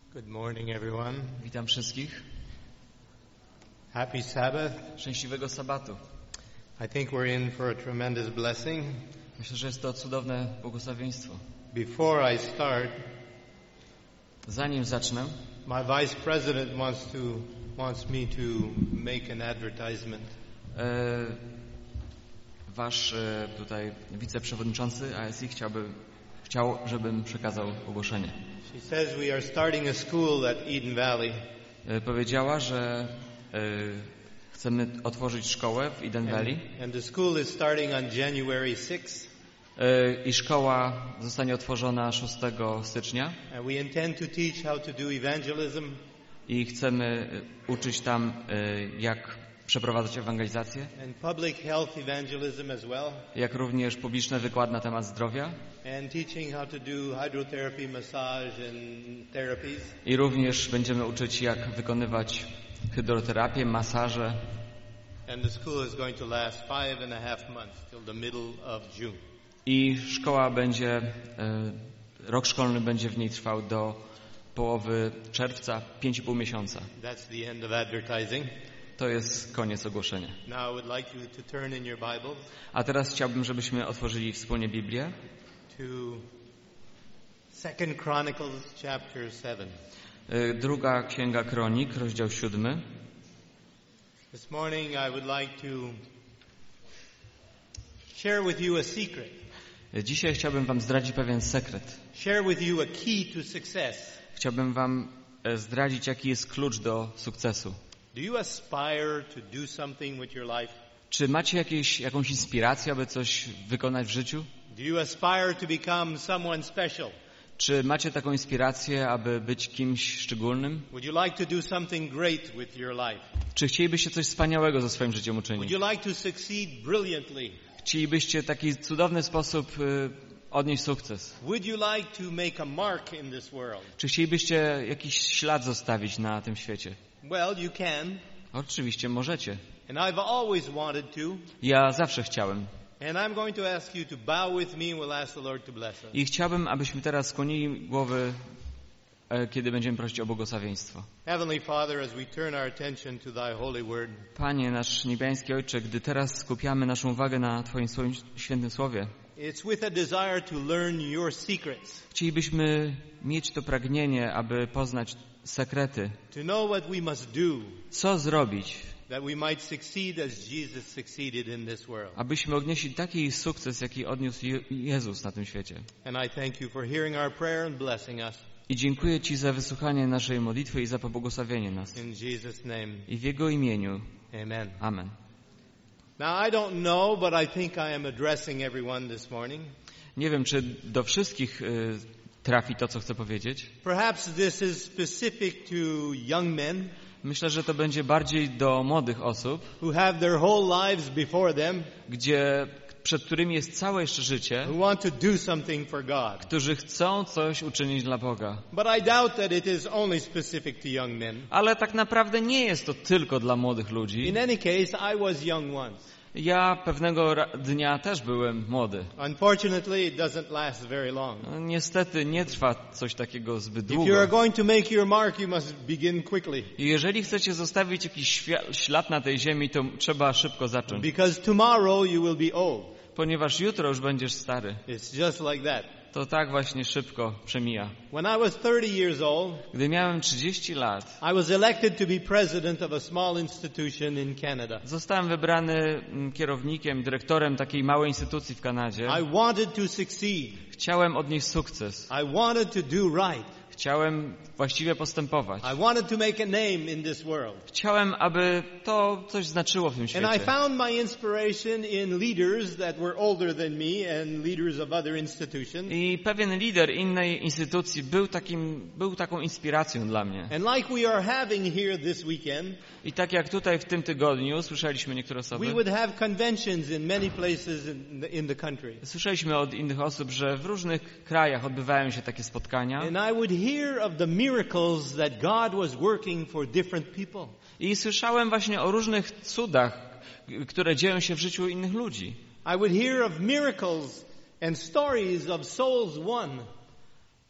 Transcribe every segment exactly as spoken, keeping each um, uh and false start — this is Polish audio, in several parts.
Good morning, everyone. Witam wszystkich. Happy Sabbath. Szczęśliwego sabatu. I think we're in for a tremendous blessing. Myślę, że jest to cudowne błogosławieństwo. Before I start, Zanim zacznę, my vice president wants to wants me to make an advertisement. e, wasz e, tutaj wiceprzewodniczący A S I chciałby, chciał, żebym przekazał ogłoszenie. She says we are starting a school at Eden Valley. E, powiedziała, że e, chcemy otworzyć szkołę w Eden Valley. And, and the school is starting on January sixth. E, I szkoła zostanie otworzona szóstego stycznia. And we intend to teach how to do evangelism. I chcemy uczyć tam, e, jak przeprowadzać ewangelizację. And public health evangelism as well. Jak również publiczny wykład na temat zdrowia. And teaching how to do hydrotherapy, massage and therapies. I również będziemy uczyć, jak wykonywać hydroterapię, masaże. And the school is going to last five and a half months till the middle of June. I szkoła będzie, e, rok szkolny będzie w niej trwał do połowy czerwca, pięć i pół miesiąca. That's the end of advertising. To jest koniec ogłoszenia. Now I would like you to turn in your Bibles A teraz chciałbym, żebyśmy otworzyli wspólnie Biblię to Second Chronicles chapter seven. E, Druga Księga Kronik, rozdział siódmy. This morning I would like to share with you a secret. E, Dzisiaj chciałbym wam zdradzić pewien sekret. Share with you a key to success. Chciałbym wam e, zdradzić, jaki jest klucz do sukcesu. Do you aspire to do something with your life? Czy macie jakieś, jakąś inspirację, aby coś wykonać w życiu? Do you aspire to become someone special? Czy macie taką inspirację, aby być kimś szczególnym? Would you like to do something great with your life? Czy chcielibyście coś wspaniałego ze swoim życiem Would uczynić? you like to succeed brilliantly? Chcielibyście w taki cudowny sposób y, odnieść sukces? Would you like to make a mark in this world? Czy chcielibyście jakiś ślad zostawić na tym świecie? Well, you can, Oczywiście możecie. and I've always wanted to. Ja zawsze chciałem. And I'm going to ask you to bow with me and we'll ask the Lord to bless us. I chciałbym, abyśmy teraz skłonili głowy, e, kiedy będziemy prosić o błogosławieństwo. Heavenly Father, as we turn our attention to Thy holy word, Panie, nasz niebiański Ojcze, gdy teraz skupiamy naszą uwagę na Twoim swoim świętym słowie, it's with a desire to learn your secrets, chcielibyśmy mieć to pragnienie, aby poznać sekrety, to know what we must do, co zrobić, that we might succeed as Jesus succeeded in this world. abyśmy odnieśli taki sukces, jaki odniósł Je- Jezus na tym świecie. And I thank you for hearing our prayer and blessing us. I dziękuję Ci za wysłuchanie naszej modlitwy i za pobłogosławienie nas. In Jesus' name, I w Jego imieniu. amen. Amen. Now, I don't know, but I think I am addressing everyone this morning. Nie wiem, czy do wszystkich y, trafi to, co chcę powiedzieć. Perhaps this is specific to young men Myślę, że to będzie bardziej do młodych osób, who have their whole lives before them, gdzie przed którymi jest całe jeszcze życie, who want to do something for God. którzy chcą coś uczynić dla Boga. But I doubt that it is only specific to young men. Ale tak naprawdę nie jest to tylko dla młodych ludzi. In any case, I was young once. Ja pewnego ra- dnia też byłem młody. Unfortunately, it doesn't last very long. No, niestety nie trwa coś takiego zbyt If długo. you are going to make your mark, you must begin quickly. I jeżeli chcecie zostawić jakiś świa- ślad na tej ziemi, to trzeba szybko zacząć. Because tomorrow you will be old. Ponieważ jutro już będziesz stary. It's just like that. To tak właśnie szybko przemija. When I was thirty years old, Gdy miałem trzydzieści lat, I was elected to be president of a small institution in Canada. zostałem wybrany mm, kierownikiem, dyrektorem takiej małej instytucji w Kanadzie. I wanted to succeed. Chciałem odnieść sukces. I wanted to do right. Chciałem właściwie postępować. I wanted to make a name in this world. Chciałem, aby to coś znaczyło w tym And I świecie. found my inspiration in leaders that were older than me and leaders of other institutions. I pewien lider innej instytucji był takim, był taką inspiracją dla mnie. And like we are having here this weekend, I tak jak tutaj w tym tygodniu słyszeliśmy niektóre osoby, we would have conventions in many places in the, in the country. słyszeliśmy od innych osób, że w różnych krajach odbywają się takie spotkania. And I would hear of the miracles that God was working for different people. I słyszałem właśnie o różnych cudach, które dzieją się w życiu innych ludzi. I would hear of miracles and stories of souls won.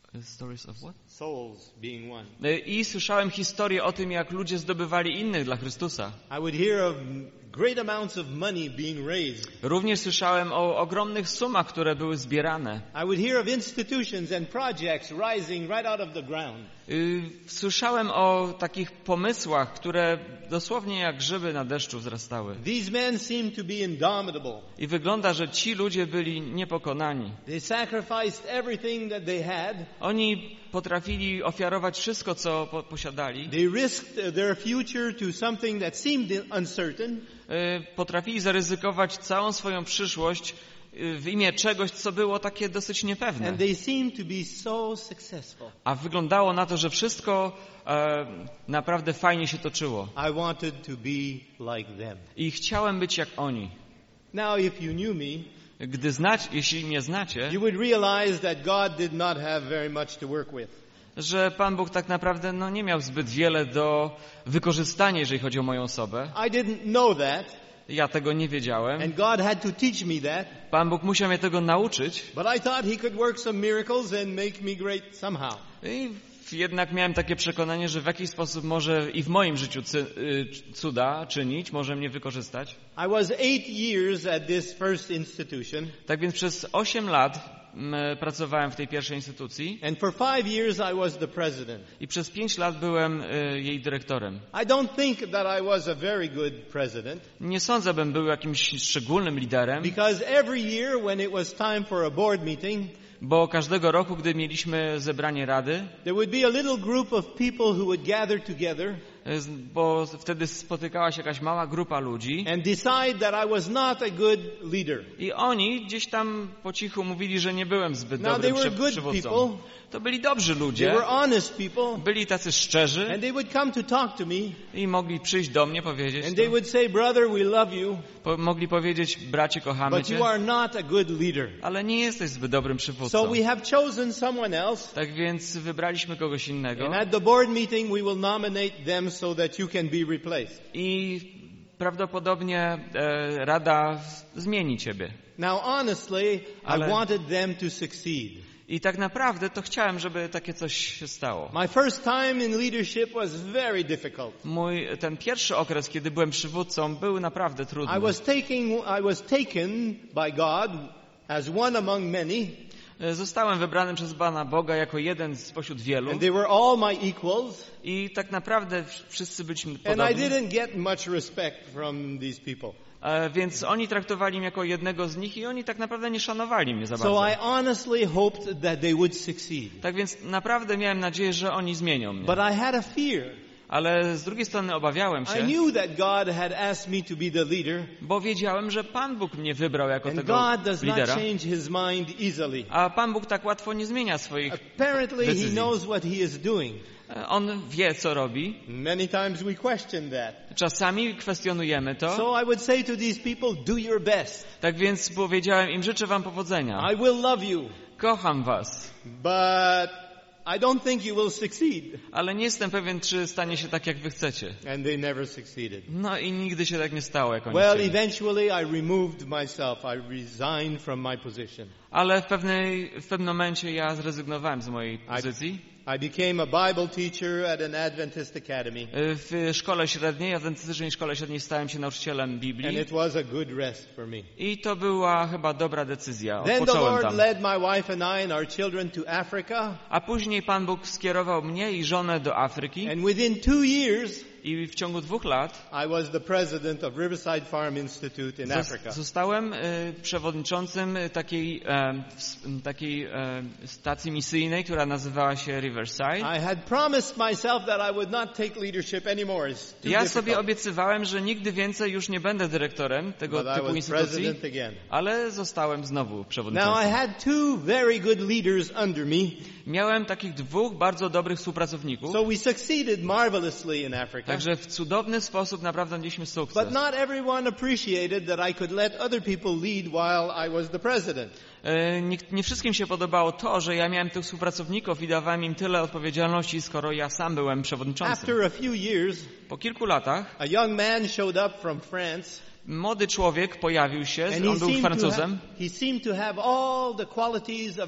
Stories of what? Souls being won. I słyszałem historię o tym, jak ludzie zdobywali innych dla Chrystusa. I would hear of great amounts of money being raised. Również słyszałem o ogromnych sumach, które były zbierane. I would hear of institutions and projects rising right out of the ground. Słyszałem o takich pomysłach, które dosłownie jak grzyby na deszczu wzrastały. These men seemed to be indomitable. I wygląda, że ci ludzie byli niepokonani. They sacrificed everything that they had. Oni potrafili ofiarować wszystko, co po- posiadali. They risked their future to something that seemed uncertain. Potrafili zaryzykować całą swoją przyszłość w imię czegoś, co było takie dosyć niepewne. And they seemed to be so successful. A wyglądało na to, że wszystko e, naprawdę fajnie się toczyło. I wanted to be like them. I chciałem być jak oni. Now, if you knew me, Gdy znać, jeśli mnie znacie, you would realize that God did not have very much to work with. że Pan Bóg tak naprawdę no, nie miał zbyt wiele do wykorzystania, jeżeli chodzi o moją osobę. I didn't know that, Ja tego nie wiedziałem. and God had to teach me that, Pan Bóg musiał mnie tego nauczyć. but I thought He could work some miracles and make me great somehow. I jednak miałem takie przekonanie, że w jakiś sposób może i w moim życiu cy- y, cuda czynić, może mnie wykorzystać. I was eight years at this first institution, Tak więc przez osiem lat m, pracowałem w tej pierwszej instytucji and for five years I was the president. i przez pięć lat byłem y, jej dyrektorem. I don't think that I was a very good president, Nie sądzę, bym był jakimś szczególnym liderem, because every year when it was time for a board meeting, bo każdego roku, gdy mieliśmy zebranie rady, there would be a little group of people who would gather together y, bo wtedy spotykała się jakaś mała grupa ludzi and decide that I was not a good leader. i oni gdzieś tam po cichu mówili, że nie byłem zbyt Now, dobrym they were prze- good przywódcą. people. To byli dobrzy They ludzie, were honest people, byli tacy szczerzy and they would come to talk to me, i mogli przyjść do mnie, powiedzieć and they to. would say, "Brother, we love you, Po, mogli powiedzieć, bracie, kochamy but cię, you are not a good leader. ale nie jesteś zbyt dobrym So przywódcą. we have chosen someone else, Tak więc wybraliśmy kogoś innego and at the board meeting we will nominate them so that you can be replaced." i prawdopodobnie e, Rada z- zmieni ciebie. Now, honestly, I Ale- wanted them to succeed. I tak naprawdę to chciałem, żeby takie coś się stało. My first time in leadership was very difficult. Mój, ten pierwszy okres, kiedy byłem przywódcą, był naprawdę trudny. I was taking, I was taken by God as one among many, Zostałem wybrany przez Pana Boga jako jeden spośród wielu and they were all my equals, i tak naprawdę wszyscy byliśmy and I podobni. didn't get much respect from these people. E, Więc oni traktowali mnie jako jednego z nich i oni tak naprawdę nie szanowali mnie za So bardzo. I honestly hoped that they would succeed. Tak więc naprawdę miałem nadzieję, że oni zmienią mnie. But I had a fear. Ale z drugiej strony obawiałem I się, knew that God had asked me to be the leader, bo wiedziałem, że Pan Bóg mnie wybrał jako and tego God does not lidera. change His mind easily. A Pan Bóg tak łatwo nie zmienia swoich... Apparently, He decyzji. knows what He is doing. E, On wie, co robi. Many times we question that. Czasami kwestionujemy to. So I would say to these people, do your best. Tak więc powiedziałem im, życzę wam powodzenia. I will love you, Kocham was. but I don't think you will succeed. Ale nie jestem pewien, czy stanie się tak, jak wy chcecie. And they never succeeded. No i nigdy się tak nie stało, jak oni Well, chcieli. eventually I removed myself. I resigned from my position. Ale w, pewnej, w pewnym momencie ja zrezygnowałem z mojej pozycji. I became a Bible teacher at an Adventist academy, W szkole średniej, w adwentystycznej szkole średniej stałem się nauczycielem and Biblii. it was a good rest for me. I to była chyba dobra decyzja. Then the Odpocząłem Lord tam. led my wife and I and our children to Africa, A później Pan Bóg skierował mnie i żonę do Afryki. and within two years I w ciągu dwóch lat I was the president of Riverside Farm Institute in zos- Africa. zostałem y, przewodniczącym takiej, e, ws- takiej e, stacji misyjnej, która nazywała się Riverside. I had promised myself that I would not take leadership anymore. It's too Ja difficult. sobie obiecywałem, że nigdy więcej już nie będę dyrektorem tego But I typu was instytucji, president again. ale zostałem znowu Now I przewodniczącym. had two very good leaders under me, Miałem takich dwóch bardzo dobrych współpracowników, so we succeeded marvelously in Africa. także w cudowny sposób naprawdę odnieśliśmy sukces. But not everyone appreciated that I could let other people lead while I was the president. E, Nie, nie wszystkim się podobało to, że ja miałem tych współpracowników i dawałem im tyle odpowiedzialności, skoro ja sam byłem przewodniczącym. After a few years, Po kilku latach a young man showed up from France, młody człowiek pojawił się, and on he był seemed, to Francuzem have, he seemed to have all the qualities of a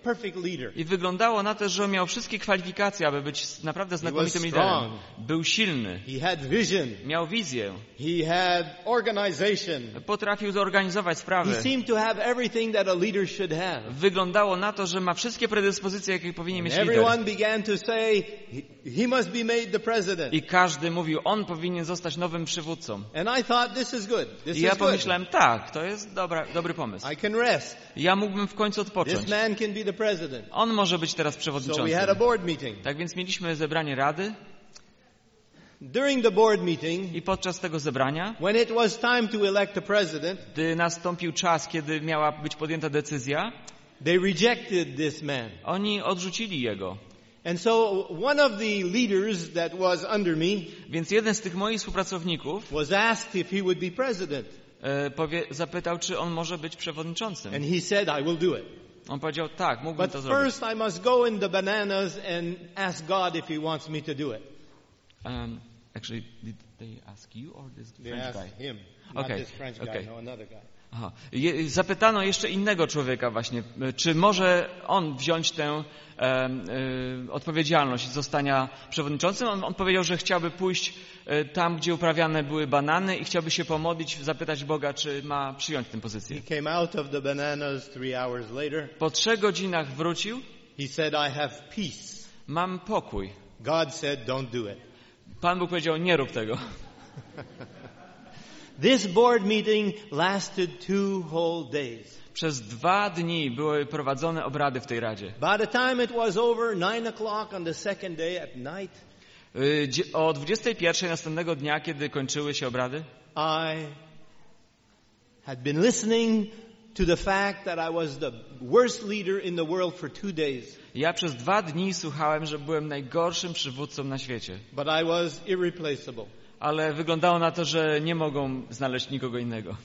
perfect leader. I wyglądało na to, że on miał wszystkie kwalifikacje, aby być naprawdę znakomitym He was liderem. strong. Był silny, He had vision. miał wizję, He had organization. potrafił zorganizować He sprawy. seemed to have everything that a leader should have. Wyglądało na to, że ma wszystkie predyspozycje, jakie powinien mieć lider. Everyone began to say, he, he must be made the president. I każdy mówił, on powinien zostać nowym przywódcą. And I thought, this is good. This I ja is good. pomyślałem, tak, to jest dobra, dobry pomysł. I can rest. Ja mógłbym w końcu This odpocząć. man can be the president. On może być teraz So we przewodniczącym. had a board meeting. Tak więc mieliśmy zebranie rady During the board meeting, i podczas tego zebrania, when it was time to elect a president, gdy nastąpił czas, kiedy miała być podjęta decyzja, they rejected this man. oni odrzucili jego. And so one of the leaders that was under me Więc jeden z tych moich współpracowników was asked if he would be president. e, powie, zapytał, czy on może być przewodniczącym. And he said, I will do it. On powiedział, tak, mógłbym But to zrobić. first I must go in the bananas and ask God if he wants me to do it. Um, actually, did they ask you or this They French asked guy? him, not Okay, this French guy, okay. no, another guy. Aha. Je, zapytano jeszcze innego człowieka właśnie, czy może on wziąć tę e, e, odpowiedzialność zostania przewodniczącym. On, on powiedział, że chciałby pójść e, tam, gdzie uprawiane były banany i chciałby się pomodlić, zapytać Boga, czy ma przyjąć tę pozycję. He came out of the bananas three hours later. Po trzech godzinach wrócił. He said, I have peace. Mam pokój. God said, don't do it. Pan Bóg powiedział, nie rób tego. This board meeting lasted two whole days. Przez dwa dni były prowadzone obrady w tej radzie. By the time it was over, nine o'clock on the second day at night, Y, dzie- O dwudziestej pierwszej następnego dnia, kiedy kończyły się obrady, I had been listening to the fact that I was the worst leader in the world for two days. ja przez dwa dni słuchałem, że byłem najgorszym przywódcą na świecie. But I was irreplaceable. Ale wyglądało na to, że nie mogą znaleźć nikogo innego.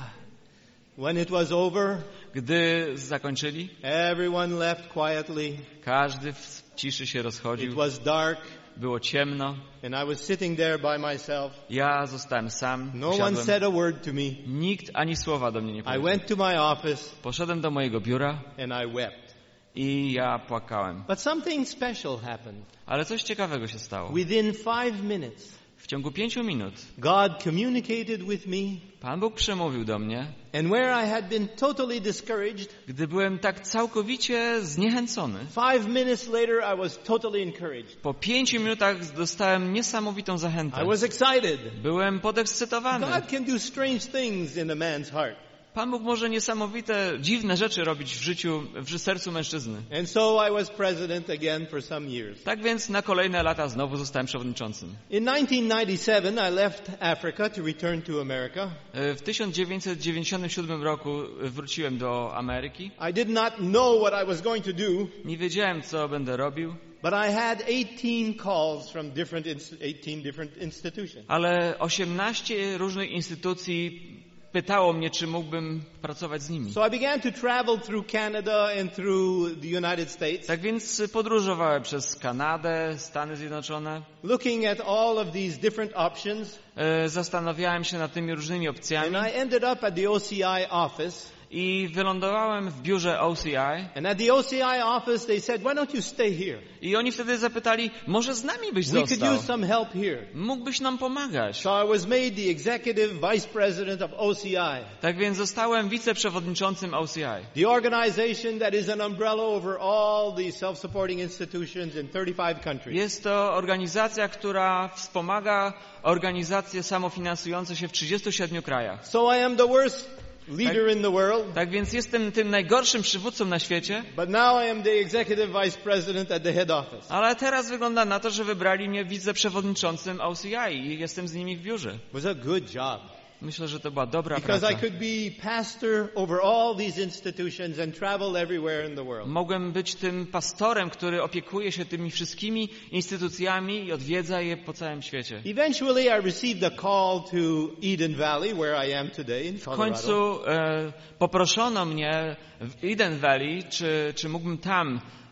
When it was over, Gdy zakończyli, everyone left quietly. każdy w ciszy się It rozchodził. was dark, Było ciemno. and I was sitting there by myself. Ja zostałem sam. No one Usiadłem. said a word to me. Nikt ani słowa do mnie nie I powiedział. went to my office, Poszedłem do mojego biura and I wept. i ja płakałem. But something special happened. Ale coś ciekawego się stało. Within five minutes, W ciągu pięciu minut God communicated with me, Pan Bóg przemówił do mnie, and where I had been totally discouraged, gdy byłem tak całkowicie zniechęcony. five minutes later I was totally encouraged. Po pięciu minutach dostałem niesamowitą zachętę. I was excited. Byłem podekscytowany. God can do strange things in a man's heart. Pan Bóg może niesamowite, dziwne rzeczy robić w życiu, w sercu mężczyzny. And so I was president again for some years. Tak więc na kolejne lata znowu zostałem przewodniczącym. In nineteen ninety-seven, I left Africa to return to America. W tysiąc dziewięćset dziewięćdziesiątym siódmym roku wróciłem do Ameryki. I did not know what I was going to do, Nie wiedziałem, co będę robił, but I had eighteen calls from different ins- eighteen different institutions. ale osiemnaście różnych instytucji pytało mnie, czy mógłbym pracować z nimi. So I began to travel through Canada and through the United States, Tak więc podróżowałem przez Kanadę, Stany Zjednoczone. looking at all of these different options, E, Zastanawiałem się nad tymi różnymi opcjami and I ended up at the O C I office. i wylądowałem w biurze O C I And at the O C I office, they said, why don't you stay here? i oni wtedy zapytali, może z nami byś We could został? use some help here. Mógłbyś nam pomagać. So I was made the executive vice president of O C I, Tak więc zostałem wiceprzewodniczącym O C I. the organization that is an umbrella over all the self-supporting institutions in thirty-five countries. Jest to organizacja, która wspomaga organizacje samofinansujące się w trzydziestu siedmiu krajach. So I am the worst leader in the world, Tak więc jestem tym najgorszym przywódcą na świecie, but now I am the executive vice president at the head office. ale teraz wygląda na to, że wybrali mnie wiceprzewodniczącym O C I i jestem z nimi w biurze. It was a good job Myślę, że to była dobra because praca. I could be pastor over all these institutions and travel everywhere in the world. Mogłem być tym pastorem, który opiekuje się tymi wszystkimi instytucjami i odwiedza je po całym świecie. Eventually I received a call to Eden Valley, where I am today in W Colorado. końcu e, poproszono mnie w Eden Valley, czy, czy mógłbym tam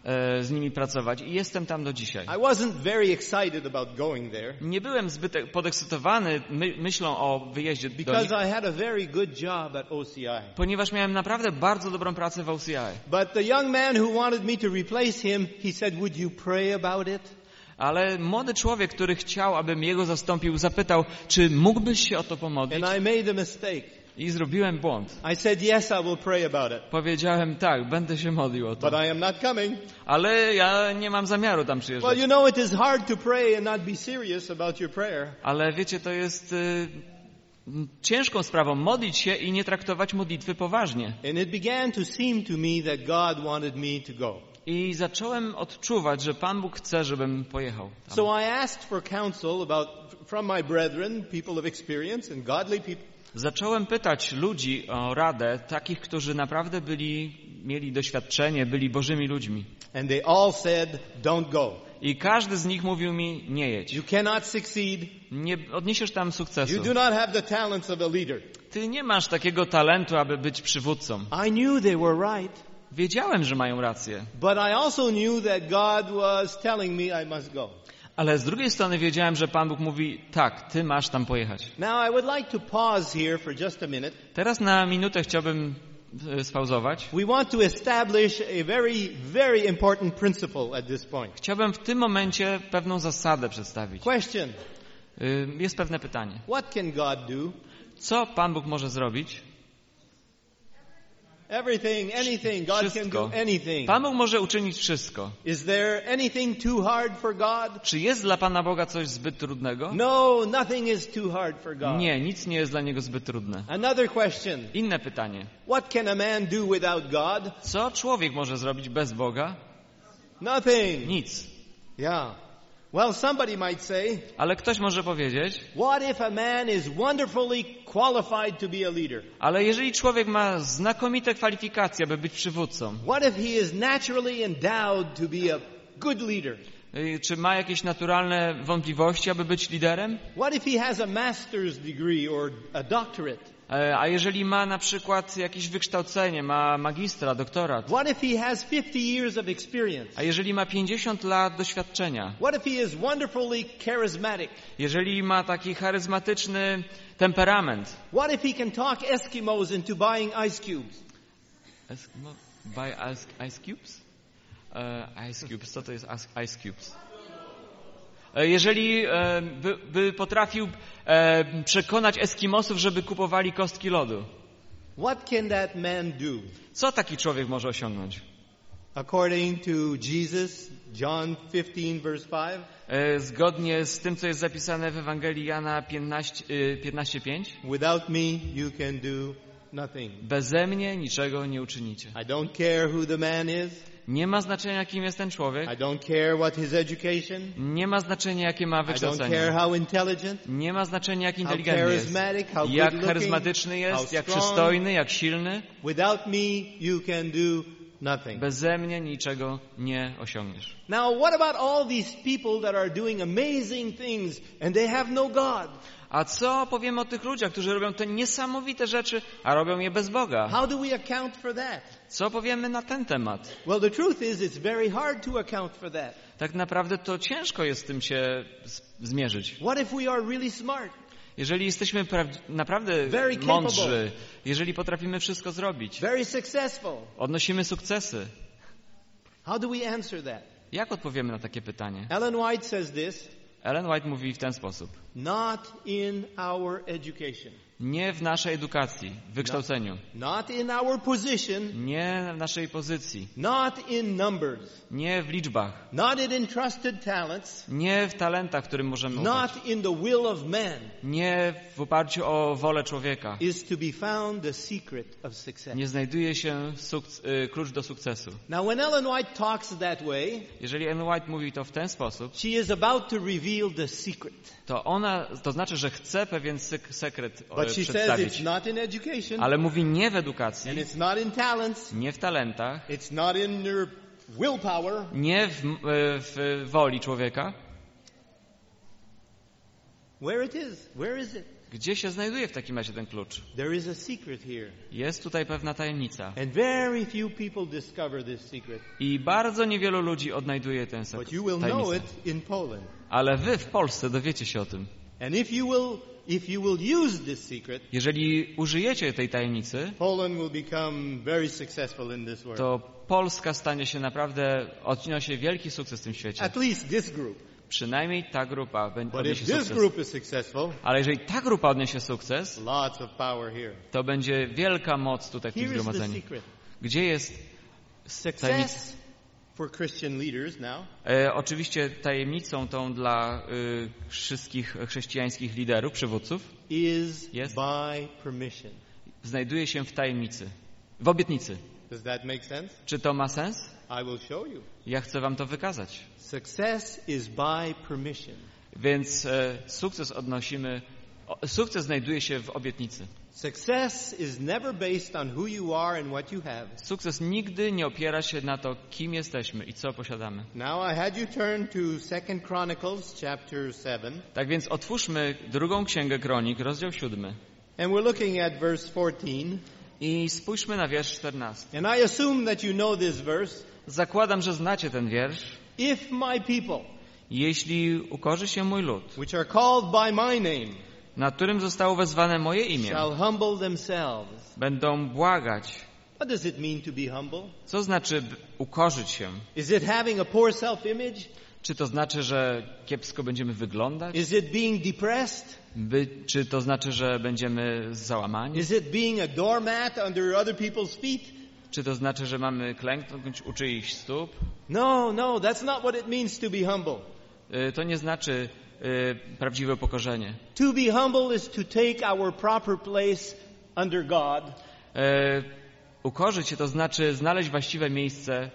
z nimi pracować i jestem tam do dzisiaj. I wasn't very excited about going there Nie byłem zbyt podekscytowany my, myślą o wyjeździe do because nich, I had a very good job at O C I. ponieważ miałem naprawdę bardzo dobrą pracę w O C I. But the young man who wanted me to replace him, he said, "Would you pray about it?" Ale młody człowiek, który chciał, abym jego zastąpił, zapytał, czy mógłbyś się o to pomodlić? And I made a mistake. I zrobiłem błąd. I said, "Yes, I will pray about it." Powiedziałem, tak, będę się modlił o to. But I am not coming. Ale ja nie mam zamiaru tam Well, przyjeżdżać. you know, it is hard to pray and not be serious about your prayer. Ale wiecie, to jest y, ciężką sprawą modlić się i nie traktować modlitwy poważnie. And it began to seem to me that God wanted me to go. I zacząłem odczuwać, że Pan Bóg chce, żebym pojechał tam. So I asked for counsel about from my brethren, people of experience and godly people. Zacząłem pytać ludzi o radę, takich, którzy naprawdę byli, mieli doświadczenie, byli Bożymi ludźmi. And they all said, "Don't go. I każdy z nich mówił mi, nie jedź. You cannot succeed. Nie odniesiesz tam sukcesu. You do not have the talents of a leader." Ty nie masz takiego talentu, aby być przywódcą. I knew they were right, Wiedziałem, że mają rację. but I also knew that God was telling me I must go. Ale z drugiej strony wiedziałem, że Pan Bóg mówi, tak, ty masz tam pojechać. Now I would like to pause here for just a minute. Teraz na minutę chciałbym e, spauzować. We want to establish a very, very important principle at this point. Chciałbym w tym momencie pewną zasadę przedstawić. Question: Y, Jest pewne pytanie. what can God do? Co Pan Bóg może zrobić? Everything, anything. God can Wszystko. do anything. Pan Bóg może uczynić wszystko. Is there anything too hard for God? Czy jest dla Pana Boga coś zbyt trudnego? No, nothing is too hard for God. Nie, nic nie jest dla Niego zbyt trudne. Another question: Inne pytanie. what can a man do without God? Co człowiek może zrobić bez Boga? Nothing. Nic. Yeah. Well, somebody might say, Ale ktoś może powiedzieć, what if a man is wonderfully qualified to be a leader? ale jeżeli człowiek ma znakomite kwalifikacje, aby być przywódcą, What if he is naturally endowed to be a good leader? y, czy ma jakieś naturalne wątpliwości, aby być liderem? What if he has a master's degree or a doctorate? E, A jeżeli ma na przykład jakieś wykształcenie, ma magistra, doktorat, What if he has fifty years of experience? a jeżeli ma pięćdziesiąt lat doświadczenia, What if he is wonderfully charismatic? jeżeli ma taki charyzmatyczny temperament, What if he can talk Eskimos into buying ice cubes? Eskimo? Buy ice, ice cubes? E, ice cubes, co to jest ice, ice cubes? E, Jeżeli e, by, by potrafił e, przekonać Eskimosów, żeby kupowali kostki lodu, What can that man do? co taki człowiek może osiągnąć? According to Jesus, John fifteen verse five, E, Zgodnie z tym, co jest zapisane w Ewangelii Jana piętnaście pięć, without me you can do nothing. beze mnie niczego nie uczynicie. I don't care who the man is. Nie ma znaczenia, kim jest ten człowiek. I don't care what his education. Nie ma znaczenia, jakie ma I don't care wykształcenie. how intelligent, Nie ma znaczenia, jak how inteligentny jest. charismatic, how Jak good charyzmatyczny looking, how jest, jak strong. przystojny, jak silny. Without me you can do nothing. Beze mnie niczego nie osiągniesz. Now what about all these people that are doing amazing things and they have no God? A co powiemy o tych ludziach, którzy robią te niesamowite rzeczy, a robią je bez Boga? How do we account for that? Co powiemy na ten temat? Well, the truth is it's very hard to account for that. Tak naprawdę to ciężko jest z tym się z- zmierzyć. What if we are really smart? Jeżeli jesteśmy pra- naprawdę Very capable. mądrzy, jeżeli potrafimy wszystko zrobić, Very successful? odnosimy sukcesy, How do we answer that? jak odpowiemy na takie pytanie? Ellen White says this, Ellen White mówi w ten sposób. not in our education, Nie w naszej edukacji, w wykształceniu, not in our position, nie w naszej pozycji, not in numbers, nie w liczbach, not in entrusted talents, nie w talentach, którym możemy ufać, not in the will of man nie w oparciu o wolę człowieka. is to be found the secret of success. Nie znajduje się suk- y, klucz do sukcesu. Now when Ellen White talks that way, Jeżeli Ellen White mówi to w ten sposób, she is about to reveal the secret. to ona, to znaczy, że chce pewien sek- sekret e, But she says przedstawić. it's not in education, Ale mówi nie w and edukacji, it's not in talents, nie w talentach, it's not in your willpower. nie w, m- e, w woli człowieka. Where it is? Where is it? Gdzie się znajduje w takim razie ten klucz? There is a secret here. Jest tutaj pewna tajemnica. And very few people discover this secret. I bardzo niewielu ludzi odnajduje tę But you will know tajemnicę. it in Poland. Ale wy w Polsce dowiecie się o tym. And if you will if you will use this secret, Jeżeli użyjecie tej tajemnicy, Poland will become very successful in this world. to Polska stanie się naprawdę, odniesie wielki sukces w tym świecie. At least this group. Przynajmniej ta grupa będzie But if odniesie this sukces. group is successful, Ale jeżeli ta grupa odniesie sukces, lots of power here. to będzie wielka moc tutaj w tym Here is the zgromadzeniu. secret. Gdzie jest tajemnica? Success for Christian leaders now E, oczywiście tajemnicą tą dla y, wszystkich chrześcijańskich liderów, przywódców, is Yes. by permission. znajduje się w tajemnicy, w obietnicy. Does that make sense? Czy to ma sens? I will show you. Ja chcę wam to wykazać. Success is by permission. Więc e, sukces odnosimy, o, sukces znajduje się w obietnicy. Success is never based on who you are and what you have. Sukces nigdy nie opiera się na to, kim jesteśmy i co posiadamy. Now I had you turn to Second Chronicles chapter seven, Tak więc otwórzmy drugą księgę Kronik, rozdział siódmy and we're looking at verse fourteen. i spójrzmy na wiersz czternasty. And I assume that you know this verse. Zakładam, że znacie ten wiersz. If my people, Jeśli ukorzy się mój lud, which are called by my name, na którym zostało wezwane moje imię, shall humble themselves. będą błagać. What does it mean to be humble? Co znaczy b- ukorzyć się? Is it having a poor self-image? Czy to znaczy, że kiepsko będziemy wyglądać? Is it being depressed? By, czy to znaczy, że będziemy załamani? Is it being a doormat under other people's feet? Czy to znaczy, że mamy klęknąć u czyichś stóp? No, no, that's not what it means to be humble. Y, To nie znaczy y, prawdziwe upokorzenie. To be humble is to take our proper place under God Y, Ukorzyć się to znaczy znaleźć właściwe miejsce y,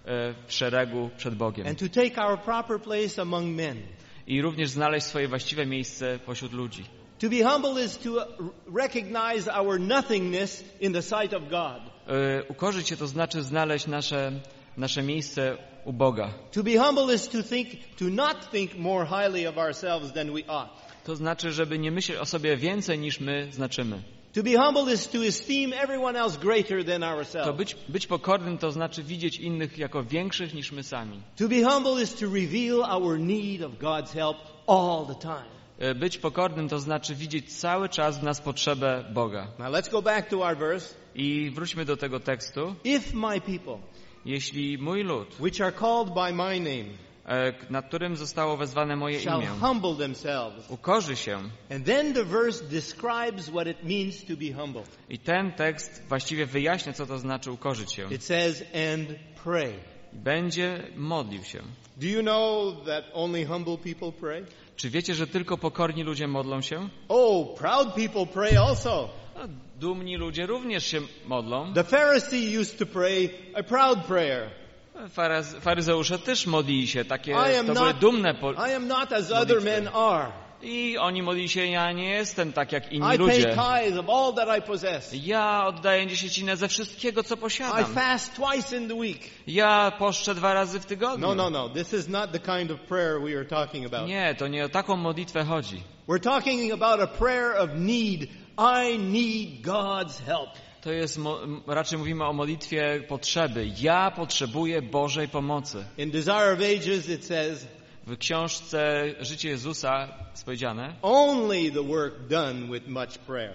w szeregu przed Bogiem. and to take our proper place among men. I również znaleźć swoje właściwe miejsce pośród ludzi. To be humble is to uh, recognize our nothingness in the sight of God. Y, Ukorzyć się to znaczy znaleźć nasze, nasze miejsce u Boga. To be humble is to think, to not think more highly of ourselves than we ought. To znaczy, żeby nie myśleć o sobie więcej niż my znaczymy. To be humble is to esteem everyone else greater than To ourselves. być, być pokornym to znaczy widzieć innych jako większych niż my sami. To be humble is to reveal our need of God's help all the time. Y, Być pokornym to znaczy widzieć cały czas w nas potrzebę Boga. Now let's go back to our verse. I wróćmy do tego tekstu. If my people, Jeśli mój lud, which are called by my name, e, na którym zostało wezwane moje shall imię, humble themselves. ukorzy się. And then the verse describes what it means to be humble. I ten tekst właściwie wyjaśnia, co to znaczy ukorzyć się. It says, and pray. Będzie modlił się. Do you know that only humble people pray? Czy wiecie, że tylko pokorni ludzie modlą się? Oh, proud people pray also. No, dumni ludzie również się modlą. The Pharisee used to pray a proud prayer. Farys- Faryzeusze też modlili się, takie, I am to były not, dumne po- I am not as other men are. I oni modlili się, ja nie jestem tak jak inni I pay ludzie. tithes of all that I possess. Ja oddaję dziesięcinę ze wszystkiego, co I posiadam. fast twice in the week. Ja poszczę dwa razy w tygodniu. No, no, no. This is not the kind of prayer we are talking about. Nie, to nie o taką modlitwę chodzi. We're talking about a prayer of need. I need God's help. To jest, mo- m- raczej mówimy o modlitwie potrzeby. Ja potrzebuję Bożej pomocy. In Desire of Ages it says, W książce Życie Jezusa jest powiedziane, only the work done with much prayer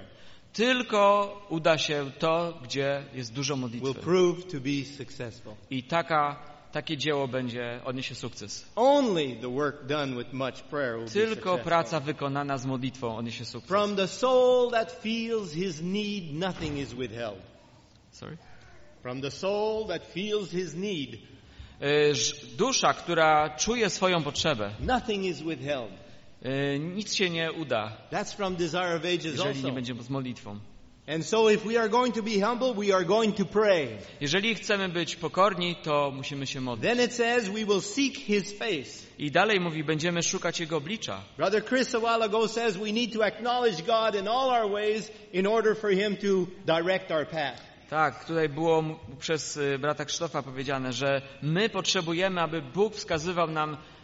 tylko uda się to, gdzie jest dużo will modlitwy. prove to be successful. I taka, takie dzieło będzie, odniesie sukces. Only the work done with much prayer will be Tylko successful. praca wykonana z modlitwą odniesie sukces. From the soul that feels his need, nothing is withheld. Sorry. From the soul that feels his need, Y, ż- Dusza, która czuje swoją potrzebę, nothing is withheld. y, nic się nie uda, That's from Desire of Ages jeżeli nie also. będzie z modlitwą. And so if we are going to be humble, we are going to pray. Jeżeli chcemy być pokorni, to musimy się modlić. Then it says we will seek his face. I dalej mówi, będziemy szukać Jego oblicza. Brother Chris a while ago says we need to acknowledge God in all our ways in order for him to direct our path. Tak, tutaj było m- przez y, brata Krzysztofa powiedziane, że my potrzebujemy, aby Bóg wskazywał nam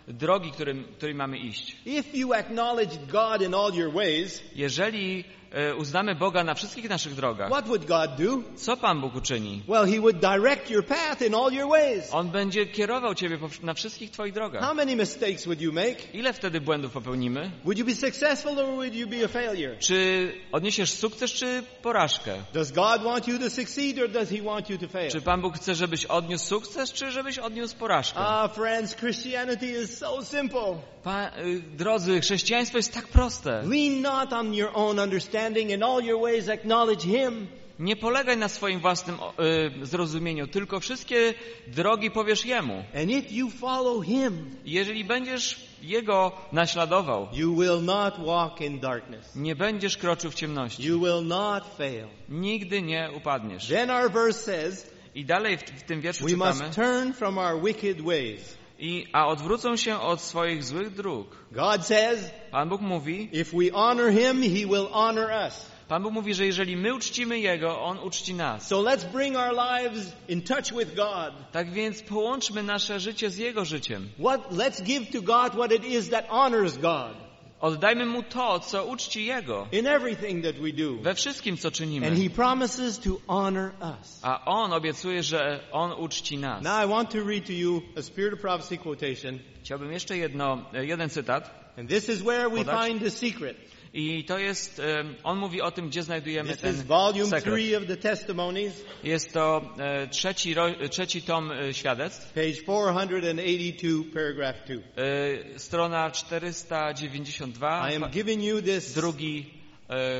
drogi, którym, którym mamy iść. If you acknowledge God in all your ways, Jeżeli e, uznamy Boga na wszystkich naszych drogach, what would God do? co Pan Bóg uczyni? Well, He would direct your path in all your ways. On będzie kierował ciebie po, na wszystkich twoich drogach. How many mistakes would you make? Ile wtedy błędów popełnimy? Would you be successful or would you be a failure? Czy odniesiesz sukces, czy porażkę? Does God want you to succeed or does He want you to fail? Czy Pan Bóg chce, żebyś odniósł sukces, czy żebyś odniósł porażkę? Ah, friends, Christianity is so simple. Pa, y, drodzy, chrześcijaństwo jest tak proste. Lean not on your own understanding, in all your ways acknowledge Him. Nie polegaj na swoim własnym y, zrozumieniu, tylko wszystkie drogi powiesz Jemu. And if you follow Him, Jeżeli będziesz Jego naśladował, you will not walk in darkness. nie będziesz kroczył w ciemności. You will not fail. Nigdy nie upadniesz. Then our verse says, I dalej w, w tym wierszu we czytamy, must turn from our wicked ways. I, a odwrócą się od swoich złych dróg. God says, Pan Bóg mówi, if we honor Him, He will honor us. Pan Bóg mówi, że jeżeli my uczcimy Jego, On uczci nas. So let's bring our lives in touch with God. Tak więc połączmy nasze życie z Jego życiem. What, let's give to God what it is that honors God Oddajmy Mu to, co uczci Jego. in everything that we do. We wszystkim, co czynimy. And He promises to honor us. A On obiecuje, że On uczci nas. Now I want to read to you a Spirit of Prophecy quotation. Chciałbym jeszcze jedno, jeden cytat. And this is where we Podać? find the secret. I to jest, um, on mówi o tym, gdzie znajdujemy This ten is volume sekret. three of the Testimonies, Jest to e, trzeci, ro, trzeci tom e, świadectw, page four eighty-two, paragraph two. e, strona czterysta dziewięćdziesiąt dwa, I am giving you this, drugi e,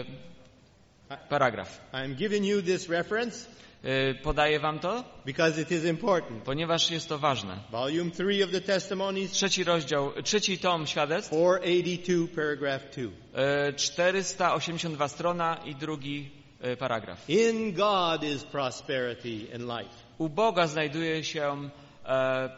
paragraf. I am giving you this reference E, podaję wam to, because it is important. ponieważ jest to ważne. Volume three of the Testimonies, Trzeci rozdział, trzeci tom świadectw, four eighty-two, paragraph two. e, czterysta osiemdziesiąt dwa strona i drugi e, paragraf. In God is prosperity and life. U Boga znajduje się e,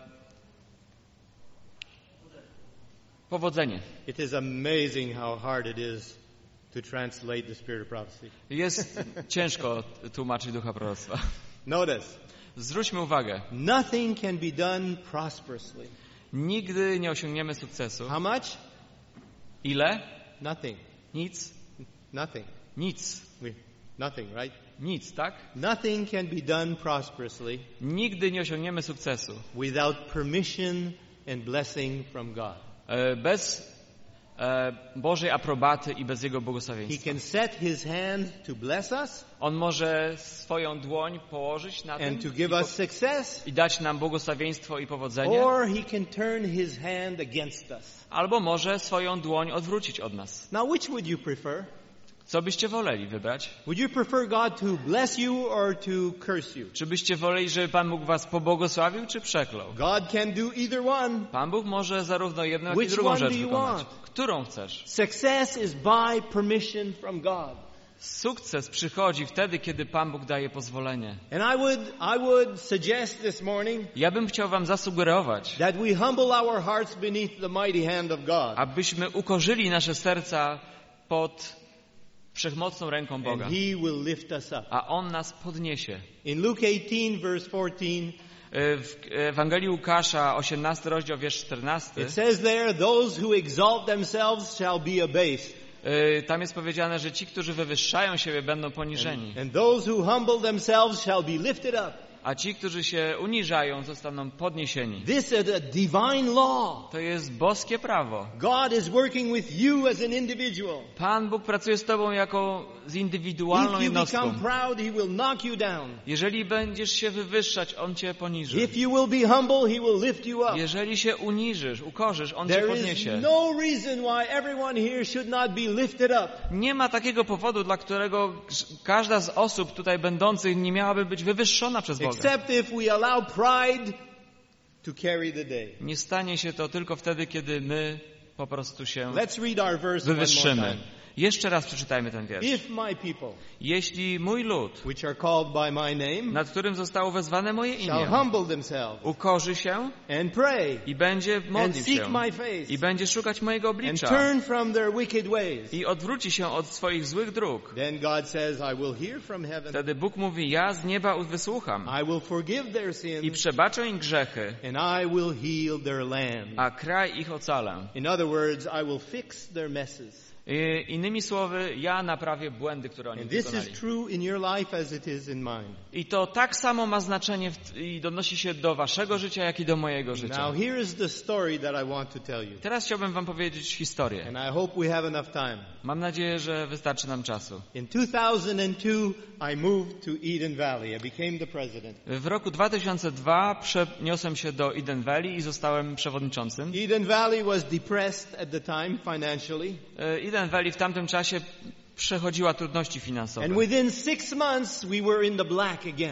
powodzenie. It is amazing how hard it is to translate the Spirit of Prophecy. Jest ciężko tłumaczyć ducha proroctwa. Notice, Zwróćmy uwagę. nothing can be done prosperously. Nigdy nie osiągniemy sukcesu. How much? Ile? Nothing. Nic. Nothing. Nic. We, nothing, right? Nic, tak? Nothing can be done prosperously Nigdy nie osiągniemy sukcesu without permission and blessing from God. e, bez e, Bożej aprobaty i bez Jego He błogosławieństwa. can set His hand to bless us On może swoją dłoń położyć na tym and to i, give po, us success, i dać nam błogosławieństwo i powodzenie, or He can turn His hand against us. albo może swoją dłoń odwrócić od nas. Now, which would you prefer? Co byście woleli wybrać? Would you prefer God to bless you or to curse you? Czy byście woleli, żeby Pan Bóg was pobłogosławił, czy przeklął? God can do either one. Pan Bóg może zarówno jedną, jak i Which drugą one rzecz do you wykonać. want? Którą chcesz? Success is by permission from God. Sukces przychodzi wtedy, kiedy Pan Bóg daje pozwolenie. And I would, I would suggest this morning Ja bym chciał wam zasugerować, that we humble our hearts beneath the mighty hand of God. abyśmy ukorzyli nasze serca pod wszechmocną ręką Boga, And He will lift us up. a On nas podniesie. In Luke eighteen, verse fourteen, W Ewangelii Łukasza, osiemnasty rozdział, wiersz czternasty, it says there, those who exalt themselves shall be abased, tam jest powiedziane, że ci, którzy wywyższają siebie, będą poniżeni, and those who humble themselves shall be lifted up. a ci, którzy się uniżają, zostaną podniesieni. This is a divine law. To jest boskie prawo. God is working with you as an individual. Pan Bóg pracuje z tobą jako z indywidualną If you jednostką. become proud, He will knock you down. Jeżeli będziesz się wywyższać, On cię poniży. If you will be humble, He will lift you up. Jeżeli się uniżysz, ukorzysz, On cię There is podniesie. no reason why everyone here should not be lifted up. Nie ma takiego powodu, dla którego każda z osób tutaj będących nie miałaby być wywyższona przez Boga. Except if we allow pride to carry the day. Nie stanie się to tylko wtedy, kiedy my po prostu się Let's read our verse one more wywyższymy. time. Jeszcze raz przeczytajmy ten wiersz. If my people, Jeśli mój lud, which are called by my name, nad którym zostało wezwane moje shall imię, humble themselves ukorzy się and pray i będzie and modlił seek się my face i będzie szukać mojego and oblicza turn from their wicked ways, i odwróci się od swoich złych dróg, then God says, I will hear from heaven, wtedy Bóg mówi, ja z nieba wysłucham I will forgive their i sins, przebaczę im grzechy, and I will heal their land. a kraj ich ocalę. In other words, I will fix their messes. I, innymi słowy, ja naprawię błędy, które oni And this wykonali. is true in your life as it is in mine. I to tak samo ma znaczenie w, i donosi się do waszego życia, jak i do mojego życia. Now here is the story that I want to tell you. Teraz chciałbym wam powiedzieć historię. And I hope we have enough time. Mam nadzieję, że wystarczy nam czasu. In two thousand two, I moved to Eden Valley. I became the president. W roku dwa tysiące drugi przeniosłem się do Eden Valley i zostałem przewodniczącym. Eden Valley was depressed at the time financially. Eden Valley w tamtym czasie przechodziła trudności finansowe. And within six months we were in the black again.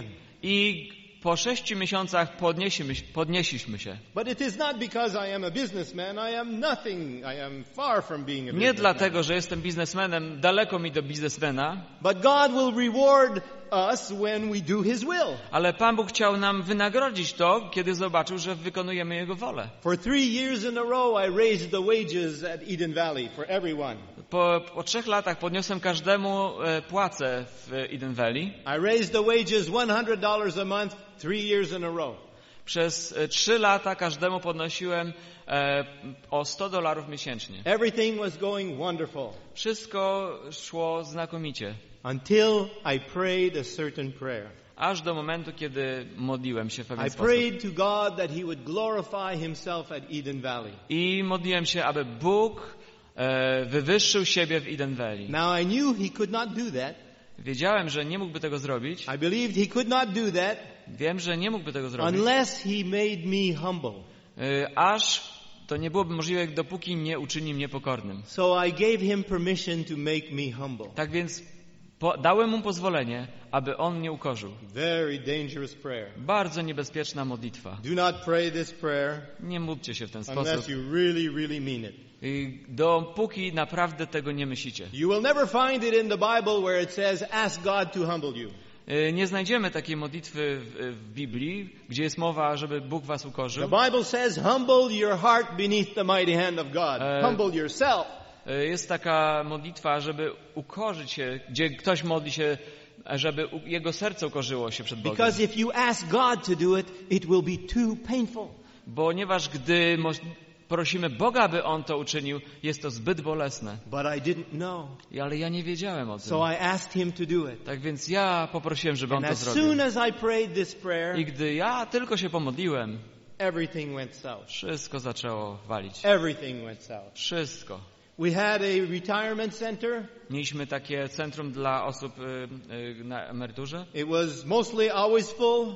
I po sześciu miesiącach podnieśliśmy, podnieśliśmy się. But it is not because I am a businessman. I am nothing. I am far from being a Nie businessman. dlatego, że jestem biznesmenem, daleko mi do biznesmena, But God will reward us when we do His will. ale Pan Bóg chciał nam wynagrodzić to, kiedy zobaczył, że wykonujemy Jego wolę. For three years in a row, I raised the wages at Eden Valley for everyone. Po, po trzech latach podniosłem każdemu e, płacę w Eden Valley. I raised the wages one hundred dollars a month, three years in a row. Przez e, trzy lata każdemu podnosiłem e, o sto dolarów miesięcznie. Everything was going wonderful Wszystko szło znakomicie. until I prayed a certain prayer. Aż do momentu, kiedy modliłem się w pewien I sposób. prayed to God that He would glorify Himself at Eden Valley. I modliłem się, aby Bóg e, wywyższył siebie w Eden Valley. Now I knew He could not do that. Wiedziałem, że nie mógłby tego zrobić. I believed He could not do that Wiem, że nie mógłby tego zrobić. unless He made me humble. E, aż to nie byłoby możliwe, dopóki nie uczyni mnie pokornym. So I gave Him permission to make me humble. Tak więc po, dałem mu pozwolenie, aby on mnie ukorzył. Very dangerous prayer. Bardzo niebezpieczna modlitwa. Do not pray this prayer Nie módlcie się w ten unless sposób. you really, really mean it. I dopóki naprawdę tego nie myślicie. You will never find it in the Bible where it says, ask God to humble you. E, Nie znajdziemy takiej modlitwy w, w Biblii, gdzie jest mowa, żeby Bóg was The ukorzył. Bible says, humble your heart beneath the mighty hand of God. Uh, Humble yourself. E, Jest taka modlitwa, żeby ukorzyć się, gdzie ktoś modli się, żeby u- jego serce ukorzyło się przed Bogiem. Because if you ask God to do it, it will be too painful. Ponieważ gdy mo- prosimy Boga, aby On to uczynił, jest to zbyt bolesne. But I didn't know. I- Ale ja nie wiedziałem o tym. So I asked Him to do it. Tak więc ja poprosiłem, żeby On And to as zrobił. soon as I prayed this I prayer, gdy ja tylko się pomodliłem, everything went south. wszystko zaczęło walić. Everything went south. Wszystko. We had a retirement center. Mieliśmy takie centrum dla osób y, y, na emeryturze. It was mostly always full.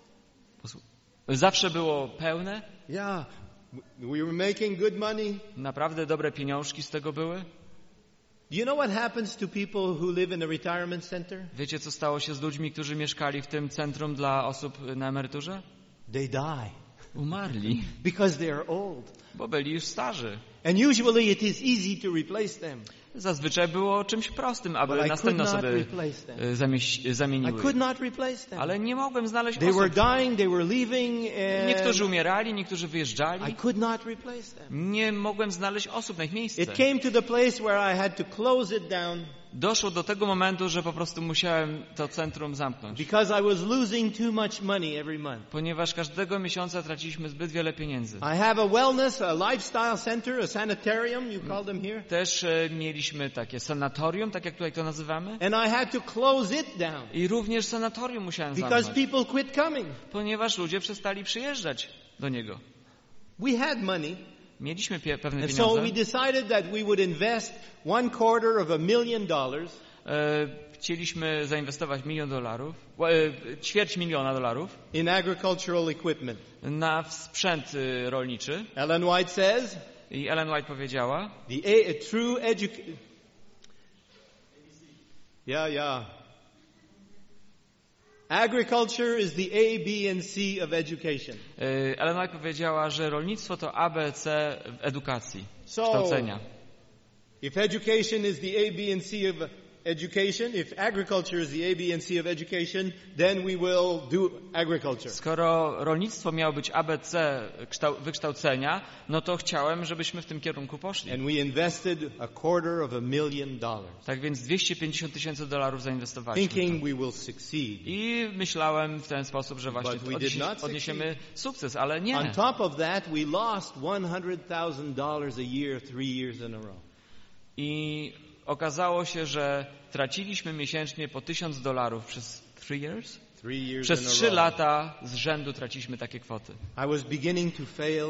Zawsze było pełne. Yeah. We were making good money. Naprawdę dobre pieniążki z tego były. Do you know what happens to people who live in a retirement center? Wiecie, co stało się z ludźmi, którzy mieszkali w tym centrum dla osób na emeryturze? They die Umarli, because they are old. bo byli już starzy. And usually it is easy to replace them. Zazwyczaj było czymś prostym, aby But I następne could not osoby replace them. y, zamieś- I zamieniły. could not replace them. Ale nie mogłem znaleźć They were osób. dying, they were leaving, Niektórzy and umierali, niektórzy I wyjeżdżali. could not replace them. Nie mogłem znaleźć osób na ich miejsce. It came to the place where I had to close it down Doszło do tego momentu, że po prostu musiałem to centrum zamknąć. because I was losing too much money every month. Ponieważ każdego miesiąca traciliśmy zbyt wiele pieniędzy. I have a wellness, a lifestyle center, a sanitarium, you call them here. Też e, mieliśmy takie sanatorium, tak jak tutaj to nazywamy. And I had to close it down I również sanatorium musiałem because zamknąć. people quit coming. Ponieważ ludzie przestali przyjeżdżać do niego. We had money. Mieliśmy pie- pewne And so we pieniądze. decided that we would invest one quarter of a million dollars E, chcieliśmy zainwestować milion dolarów, e, ćwierć miliona dolarów in agricultural equipment. na sprzęt e, rolniczy. Ellen White says, I Ellen White powiedziała, the a, a true education. Yeah, yeah. Agriculture is the A, B, and C of education. e, Ellen White powiedziała, że rolnictwo to A B C w edukacji, So, kształcenia. If education is the A, B, and C of education, if agriculture is the A, B, and C of education, then we will do agriculture. Skoro rolnictwo miało być A B C kształ- wykształcenia, no to chciałem, żebyśmy w tym kierunku poszli. And we invested a quarter of a million dollars, Tak więc dwieście pięćdziesiąt tysięcy dolarów zainwestowaliśmy. w to. thinking we will succeed. I myślałem w ten sposób, że właśnie But we odniesie, did not odniesiemy sukces, ale On nie. top of that, we lost one hundred thousand dollars a year, three years in a row. I okazało się, że traciliśmy miesięcznie po tysiąc dolarów przez three years? Three years Przez in a trzy row. lata z rzędu traciliśmy takie kwoty. I was beginning to fail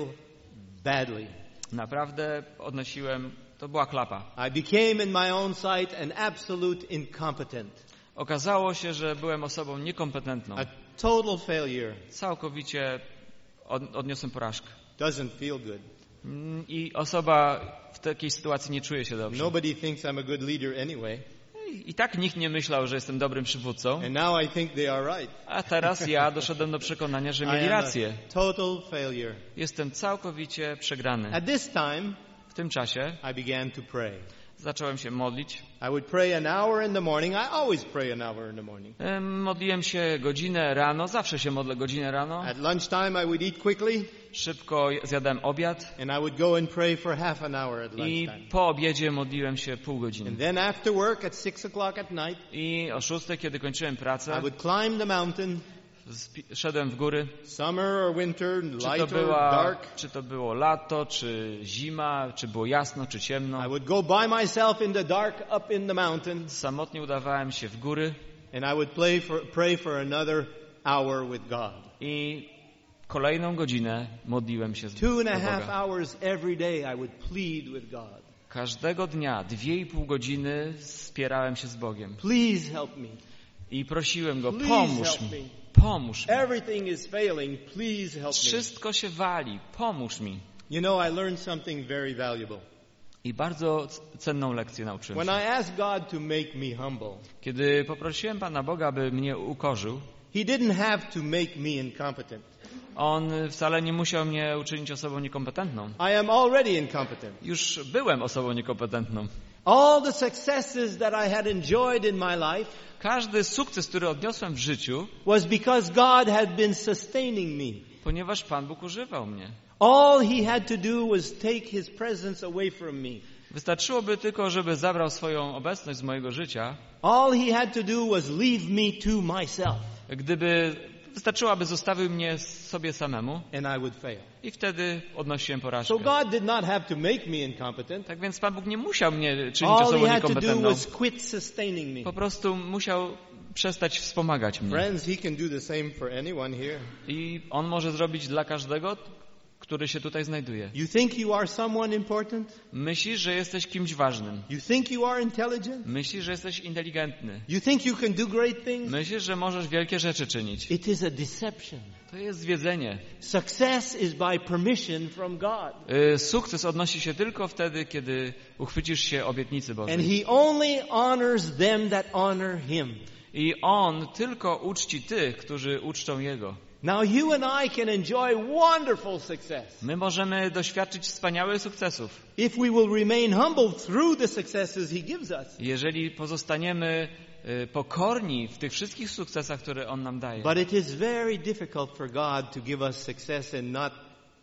badly. Naprawdę odnosiłem, to była klapa. I became in my own sight an absolute incompetent, Okazało się, że byłem osobą niekompetentną. a total failure. Całkowicie od, odniosłem porażkę. Doesn't feel good. Mm, I osoba w takiej sytuacji nie czuje się dobrze. Nobody thinks I'm a good leader anyway. I tak nikt nie myślał, że jestem dobrym przywódcą, And now I think they are right. a teraz ja doszedłem do przekonania, że I mieli am rację. a total failure. Jestem całkowicie przegrany. At this time, W tym czasie I began to pray. zacząłem się modlić. I would pray an hour in the morning. I always pray an hour in the morning. Em, Modliłem się godzinę rano, zawsze się modlę godzinę rano. At lunchtime, I would eat quickly, Szybko zjadałem obiad and I would go and pray for half an hour at i lunchtime. po obiedzie modliłem się pół godziny. And then after work at six o'clock at night, I o szóstej, kiedy kończyłem I pracę, would climb the mountain, spi- szedłem w góry. summer or winter, Czy to, light or była, dark. czy to było lato, czy zima, czy było jasno, czy ciemno. I would go by myself in the dark up in the mountain, Samotnie udawałem się w góry and I would play for, pray for another hour with God. i kolejną godzinę modliłem się z Two and a do half Boga. hours every day I would plead with God. Każdego dnia, dwie i pół godziny spierałem się z Bogiem. Please help me. I prosiłem Go, Please pomóż help mi, me. pomóż mi. Everything is failing. Please help me. Wszystko się wali, pomóż mi. You know, I learned something very valuable. I bardzo c- cenną lekcję nauczyłem When się. I asked God to make me humble, Kiedy poprosiłem Pana Boga, aby mnie ukorzył, He didn't have to make me incompetent. On wcale nie musiał mnie uczynić osobą niekompetentną. I am already incompetent. Już byłem osobą niekompetentną. All the successes that I had enjoyed in my life Każdy sukces, który odniosłem w życiu, was because God had been sustaining me. ponieważ Pan Bóg używał mnie. All He had to do was take His presence away from me. Wystarczyłoby tylko, żeby zabrał swoją obecność z mojego życia, All He had to do was leave me to myself, gdyby wystarczyło, aby zostawił mnie sobie samemu and I would fail. i wtedy odnosiłem porażkę. So God did not have to make me incompetent. Tak więc Pan Bóg nie musiał mnie czynić All osobą He had to do niekompetentną. was quit sustaining me. Po prostu musiał przestać wspomagać mnie. Friends, He can do the same for anyone here. I On może zrobić dla każdego, który się tutaj znajduje. You think you are someone important? Myślisz, że jesteś kimś ważnym. You think you are intelligent? Myślisz, że jesteś inteligentny. You think you can do great things? Myślisz, że możesz wielkie rzeczy czynić. It is a deception. To jest zwiedzenie. Success is by permission from God. Y, Sukces odnosi się tylko wtedy, kiedy uchwycisz się obietnicy And Bożej. He only honors them that honor Him. I On tylko uczci tych, którzy uczczą Jego. Now you and I can enjoy wonderful success My możemy doświadczyć wspaniałych sukcesów, if we will remain humble through the successes He gives us. jeżeli pozostaniemy y, pokorni w tych wszystkich sukcesach, które On nam daje. But it is very difficult for God to give us success and not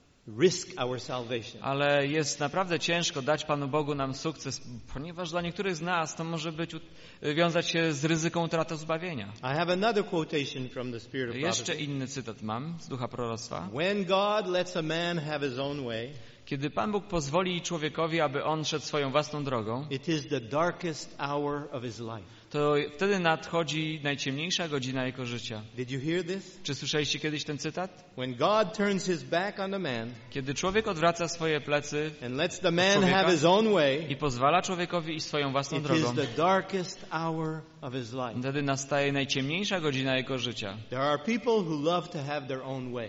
risk our salvation. Ale jest naprawdę ciężko dać Panu Bogu nam sukces, ponieważ dla niektórych z nas to może być wiązać się z ryzyką utraty zbawienia. I have another quotation from the Spirit of Jeszcze Prophecy. inny cytat mam z Ducha Proroctwa. When God lets a man have his own way, Kiedy Pan Bóg pozwoli człowiekowi, aby on szedł swoją własną drogą, it is the darkest hour of his life. to wtedy nadchodzi najciemniejsza godzina jego życia. Did you hear this? Czy słyszeliście kiedyś ten cytat? When God turns his back on a man Kiedy człowiek odwraca swoje plecy and lets the man człowieka have his own way, i pozwala człowiekowi iść swoją własną it is drogą, the darkest hour of his life. wtedy nastaje najciemniejsza godzina jego życia. There are people who love to have their own way.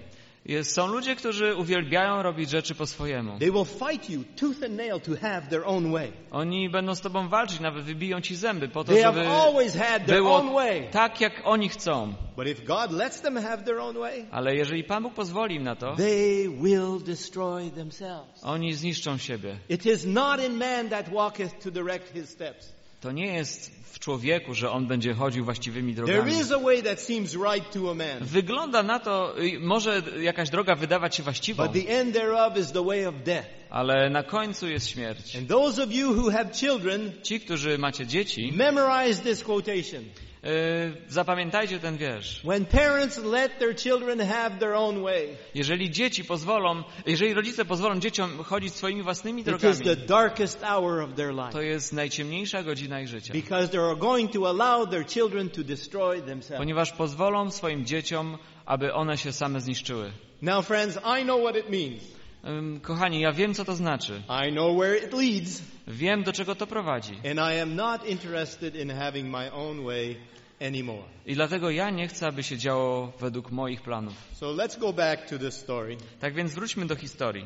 Jest, są ludzie, którzy uwielbiają robić rzeczy po swojemu. They will fight you tooth and nail to have their own way. Oni będą z tobą walczyć, nawet wybiją ci zęby po to, They żeby have always had their own było way. tak, jak oni chcą. But if God lets them have their own way, Ale jeżeli Pan Bóg pozwoli im na to, they will destroy themselves. oni zniszczą siebie. It is not in man that walketh to direct his steps. To nie jest w człowieku, że on będzie chodził właściwymi There drogami. is a way that seems right to a man, Wygląda na to, y, może jakaś droga wydawać się właściwą, but the end thereof is the way of death. ale na końcu jest śmierć. And those of you who have children, Ci, którzy macie dzieci, memorize this quotation. y, zapamiętajcie ten wiersz. When parents let their children have their own way, Jeżeli dzieci pozwolą, jeżeli rodzice pozwolą dzieciom chodzić swoimi własnymi it drogami, is the darkest hour of their life. to jest najciemniejsza godzina ich życia. Because they are going to allow their children to destroy themselves. Ponieważ pozwolą swoim dzieciom, aby one się same zniszczyły. Now, friends, I know what it means. Ym, Kochani, ja wiem, co to znaczy. I know where it leads. Wiem, do czego to prowadzi. And I am not interested in having my own way anymore. I dlatego ja nie chcę, aby się działo według moich planów. So let's go back to this story. Tak więc wróćmy do historii.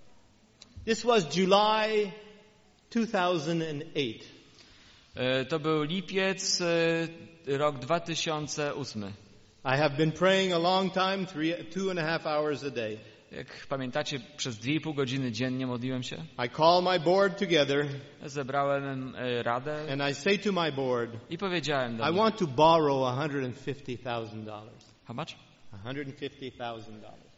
This was July two thousand eight. E, To był lipiec, e, rok dwa tysiące ósmy. I have been praying a long time, three, two and a half hours a day. Jak pamiętacie, przez dwie i pół godziny dziennie modliłem się. I call my board together Zebrałem e, radę and I say to my board, i powiedziałem do I nich, want to borrow one hundred fifty thousand dollars. how much? one hundred fifty thousand dollars.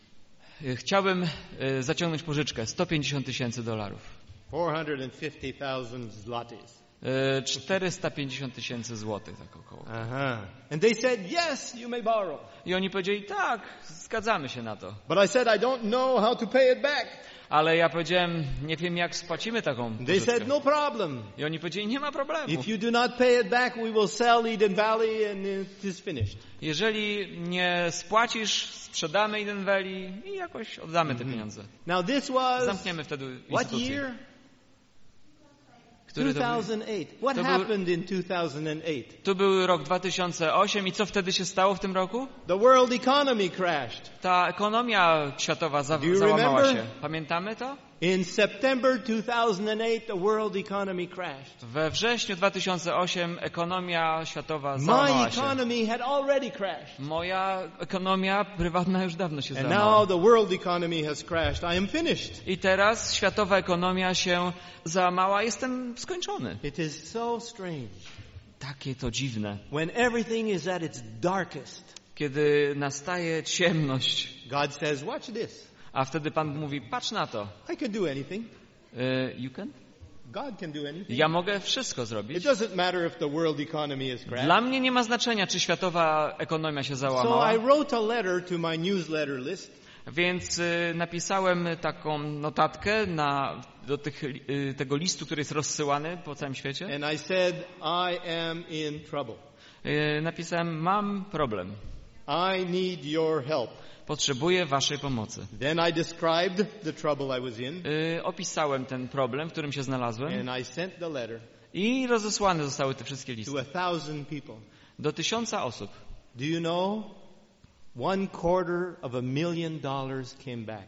E, Chciałbym e, zaciągnąć pożyczkę sto pięćdziesiąt tysięcy dolarów. four hundred fifty thousand zlotys. E, czterysta pięćdziesiąt tysięcy złotych, tak około. Uh-huh. And they said, yes, you may borrow. I oni powiedzieli, tak, zgadzamy się na to. But I said, I don't know how to pay it back. Ale ja powiedziałem, nie wiem, jak spłacimy taką They pożyczkę. said, no problem. I oni powiedzieli, nie ma problemu. If you do not pay it back, we will sell Eden Valley and it is finished. Jeżeli nie spłacisz, sprzedamy Eden Valley i jakoś oddamy te pieniądze. Now this was, Zamkniemy wtedy what instytucję. year? Który to był? two thousand eight. What To był- happened in two thousand eight? Tu był rok dwa tysiące osiem i co wtedy się stało w tym roku? The world economy crashed. Ta ekonomia światowa za, Do you załamała remember? się. Pamiętamy to? In September two thousand eight, the world economy crashed. We wrześniu dwa tysiące osiem ekonomia światowa My załamała się. economy had already crashed. Moja ekonomia prywatna już dawno się And załamała. now the world economy has crashed. I am finished. I teraz światowa ekonomia się załamała. Jestem skończony. It is so strange. Takie to dziwne. When everything is at its darkest, Kiedy nastaje ciemność, God says, watch this. a wtedy Pan mówi, patrz na to. I can do anything. Y, you can? God can do anything. Ja mogę wszystko It zrobić. doesn't matter if the world economy is crashed. Dla mnie nie ma znaczenia, czy światowa ekonomia się So załamała. I wrote a letter to my newsletter list. Więc y, napisałem taką notatkę na, do tych, y, tego listu, który jest rozsyłany po całym świecie. And I said, I am in trouble. Y, napisałem, mam problem. I need your help. Potrzebuję waszej pomocy. Then I described the trouble I was in. Y, opisałem ten problem, w którym się znalazłem. And I sent the letter I rozesłane zostały te wszystkie listy. to a thousand people. Do tysiąca osób. Do you know? One quarter of a million dollars came back.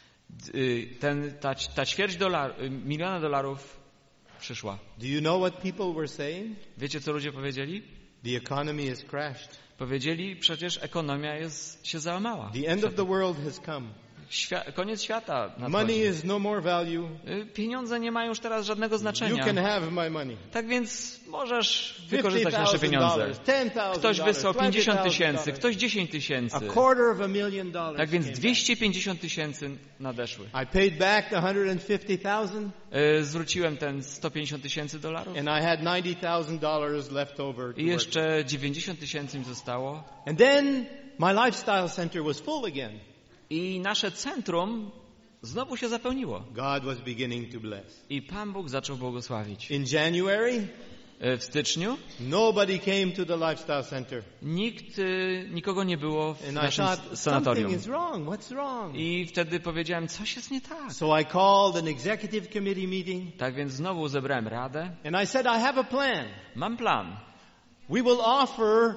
Y, ten, ta, ta ćwierć dolar, y, miliona dolarów przyszła. Do you know what people were saying? Wiecie, co ludzie powiedzieli? The economy has crashed. Powiedzieli, przecież ekonomia jest, się załamała. The end of the world has come. Świa- koniec świata Money nadchodzi. is no more value. Y, Pieniądze nie mają już teraz żadnego You znaczenia. can have my money. Tak więc możesz fifty wykorzystać nasze thousand pieniądze. dollars, ten thousand Ktoś dollars, wysłał twenty pięćdziesiąt thousand tysięcy, dollars. ktoś dziesięć tysięcy. A quarter of a million dollars. Tak więc came back. dwieście pięćdziesiąt tysięcy nadeszły. I paid back the one hundred fifty thousand, Y, Zwróciłem ten sto pięćdziesiąt tysięcy dolarów and I had ninety thousand dollars left over. To i work. jeszcze dziewięćdziesiąt tysięcy mi zostało. And then my lifestyle center was full again. I nasze centrum znowu się zapełniło. God was beginning to bless. I Pan Bóg zaczął błogosławić. In January, Y, W styczniu nobody came to the lifestyle center. nikt, y, nikogo nie było w And I naszym thought, something sanatorium. is wrong. What's wrong? I wtedy powiedziałem, coś jest nie tak. So I called an executive committee meeting, Tak więc znowu zebrałem radę. and I said, I have a plan. Mam plan. We will offer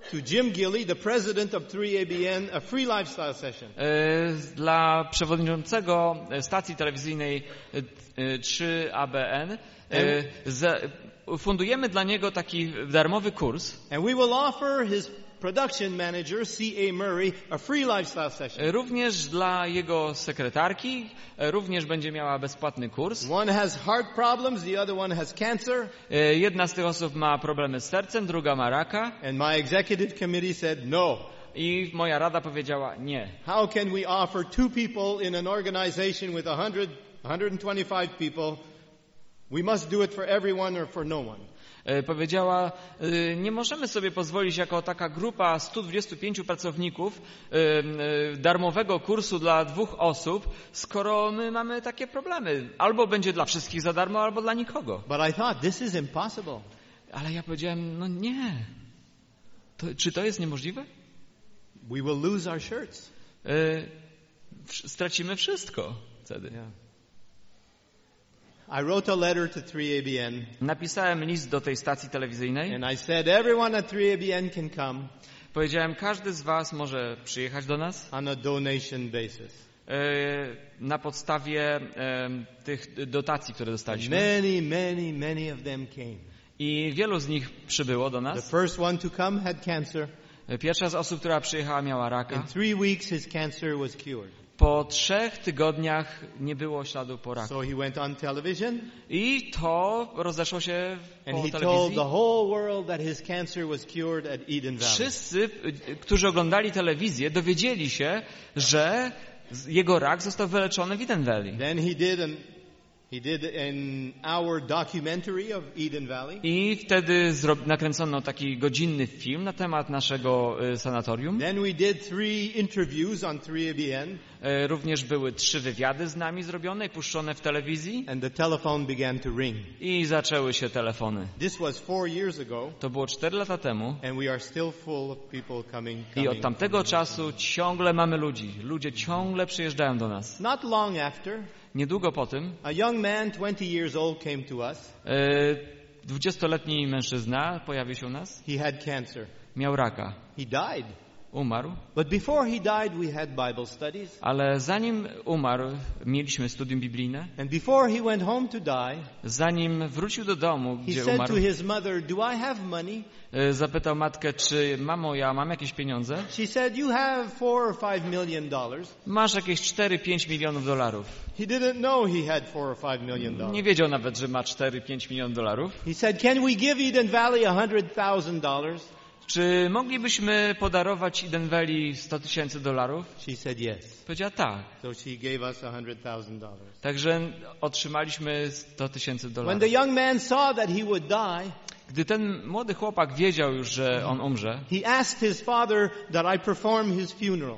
to Jim Gilley, the president of three A B N, a free lifestyle session. Dla przewodniczącego stacji telewizyjnej trzy A B N fundujemy dla niego taki darmowy kurs. And we will offer his production manager, C A Murray, a free lifestyle session. Również dla jego sekretarki również będzie miała bezpłatny kurs. One has heart problems, the other one has cancer. Jedna z tych osób ma problemy z sercem, druga ma raka. And my executive committee said no. I moja rada powiedziała nie. How can we offer two people in an organization with one hundred, one hundred twenty-five people? We must do it for everyone or for no one. Powiedziała, nie możemy sobie pozwolić jako taka grupa stu dwudziestu pięciu pracowników darmowego kursu dla dwóch osób, skoro my mamy takie problemy. Albo będzie dla wszystkich za darmo, albo dla nikogo. But I thought, this is impossible. Ale ja powiedziałem, no nie. To, czy to jest niemożliwe? We will lose our shirts. Stracimy wszystko wtedy. Yeah. I wrote a letter to three A B N. Napisałem list do tej stacji telewizyjnej. And I said everyone at three A B N can come. Powiedziałem, każdy z was może przyjechać do nas. On a donation basis. Na podstawie tych dotacji, które dostaliśmy. Many, many, many of them came. I wielu z nich przybyło do nas. The first one to come had cancer. Pierwsza z osób, która przyjechała, miała raka. In three weeks his cancer was cured. Po trzech tygodniach nie było śladu po raku. So he went on television. I to rozeszło się po and he telewizji. told the whole world that his cancer was cured at Eden Valley. Wszyscy, którzy oglądali telewizję, dowiedzieli się, że jego rak został wyleczony w Eden Valley. Then he did an He did an hour documentary of Eden Valley. I wtedy zro- nakręcono taki godzinny film na temat naszego y, sanatorium. Then we did three interviews on three A B N. Y, również były trzy wywiady z nami zrobione i puszczone w telewizji. And the telephone began to ring. I zaczęły się telefony. This was four years ago. To było cztery lata temu. And we are still full of people coming. I od tamtego czasu ciągle mamy ludzi. Ludzie ciągle przyjeżdżają do nas. Not long after. Niedługo po tym a young man, twenty years old, came to us. dwudziestoletni mężczyzna pojawił się u nas. He had cancer. Miał raka. He died. Umarł. But before he died, we had Bible studies. Ale zanim umarł, mieliśmy studium biblijne. And before he went home to die, zanim wrócił do domu, he gdzie said umarł, to his mother, "Do I have money?" zapytał matkę, czy mamo, ja mam jakieś pieniądze? She said, "You have four or five million dollars." Masz jakieś cztery pięć milionów dolarów. He didn't know he had four or five million dollars. Nie wiedział nawet, że ma cztery pięć milionów dolarów. He said, "Can we give Eden Valley a hundred thousand dollars?" Czy moglibyśmy podarować Eden Valley sto tysięcy dolarów? She said yes. Powiedziała tak. So she gave us a hundred thousand dollars. Także otrzymaliśmy sto tysięcy When dolarów. the young man saw that he would die, gdy ten młody chłopak wiedział już, że on umrze, he asked his father that I perform his funeral.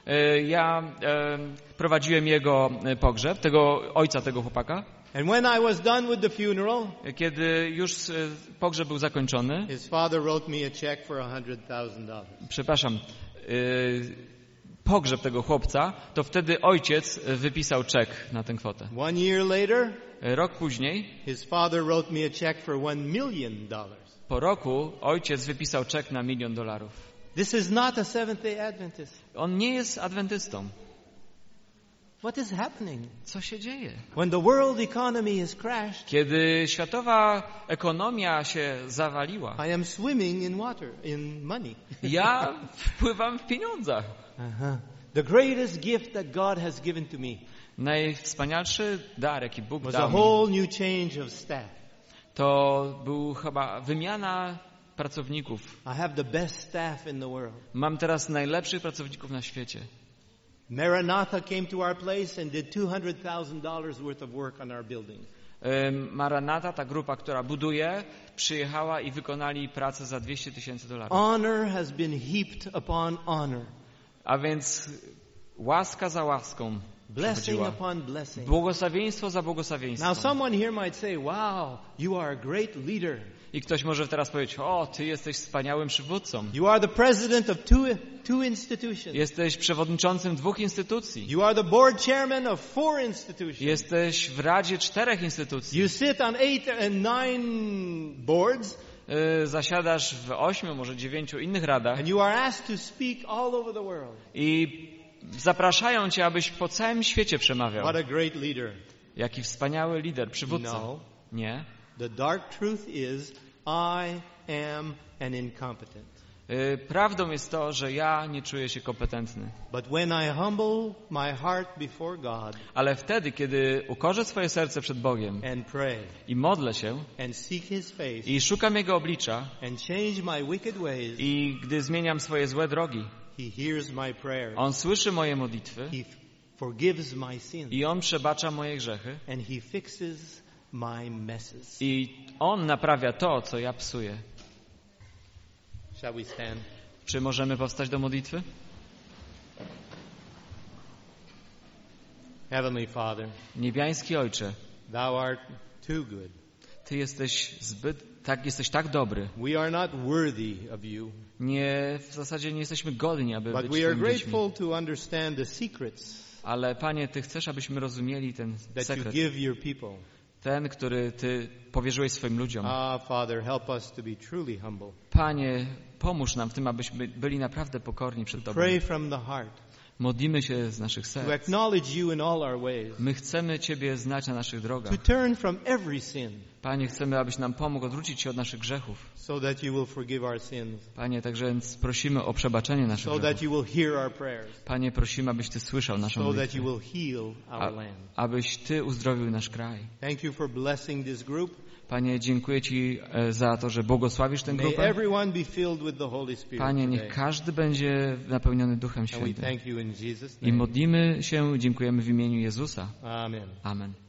Ja e, prowadziłem jego pogrzeb, tego ojca tego chłopaka. And when I was done with the funeral, kiedy już pogrzeb był zakończony, his father wrote me a check for a hundred thousand dollars. Przepraszam, y, pogrzeb tego chłopca, to wtedy ojciec wypisał czek na tę kwotę. One year later, rok później, his father wrote me a check for one million dollars. Po roku ojciec wypisał czek na milion dolarów. This is not a Seventh-day Adventist. On nie jest adwentystą. What is happening? Co się dzieje? When the world economy has crashed, kiedy światowa ekonomia się zawaliła, I am swimming in water, in money. ja wpływam w pieniądzach. Uh-huh. The greatest gift that God has given to me najwspanialszy dar, jaki Bóg was dał a mi, whole new change of staff. to był chyba wymiana pracowników. I have the best staff in the world. Mam teraz najlepszych pracowników na świecie. Maranatha came to our place and did two hundred thousand dollars worth of work on our building. Maranatha, ta grupa, która buduje, przyjechała i wykonali pracę za dwieście tysięcy dolarów. Honor has been heaped upon honor. A więc łaska za łaską Blessing upon blessing. Błogosławieństwo za błogosławieństwo. Now someone here might say, "Wow, you are a great leader." I ktoś może teraz powiedzieć, o, ty jesteś wspaniałym przywódcą. You are the president of two, two institutions. Jesteś przewodniczącym dwóch instytucji. You are the board chairman of four institutions. Jesteś w radzie czterech instytucji. You sit on eight and nine boards. y, zasiadasz w ośmiu, może dziewięciu innych radach and you are asked to speak all over the world. i zapraszają cię, abyś po całym świecie przemawiał. What a great leader. Jaki wspaniały lider, przywódca. No. Nie. The dark truth is I am an incompetent. Y, Prawdą jest to, że ja nie czuję się kompetentny. But when I humble my heart before God Ale wtedy, kiedy ukorzę swoje serce przed Bogiem and pray i modlę się and seek His face i szukam Jego oblicza and change my wicked ways, i gdy zmieniam swoje złe drogi, He hears my prayers. On słyszy moje modlitwy He forgives my sins i On przebacza moje grzechy and He fixes my messes. i On naprawia to, co ja psuję. Shall we stand? Czy możemy powstać do modlitwy? Heavenly Father, Niebiański Ojcze, Thou art too good. Ty jesteś zbyt, tak, jesteś tak dobry. We are not worthy of You, Nie, w zasadzie nie jesteśmy godni, aby but być we are Twoimi dziećmi. grateful to understand the secrets Ale Panie, Ty chcesz, abyśmy rozumieli ten that You sekret. give Your people. Ten, który Ty powierzyłeś swoim ludziom. Ah, Father, help us to be truly humble. Panie, pomóż nam w tym, abyśmy byli naprawdę pokorni przed Tobą. Pray from the heart, Modlimy się z naszych to serc. acknowledge You in all our ways, My chcemy Ciebie znać na naszych drogach. to turn from every sin, Panie, chcemy, abyś nam pomógł odwrócić się od naszych grzechów. so that You will forgive our sins, Panie, także więc prosimy o przebaczenie naszych so that grzechów. You will hear our prayers, Panie, prosimy, abyś Ty słyszał naszą so that You modlitwę. will heal A, our land. abyś Ty uzdrowił nasz kraj. Thank You for blessing this group. Panie, dziękuję Ci e, za to, że błogosławisz tę May grupę. everyone be filled with the Holy Spirit Panie, niech today. każdy będzie napełniony Duchem And we Świętym. thank You in Jesus' I name. modlimy się, dziękujemy w imieniu Jezusa. Amen. Amen.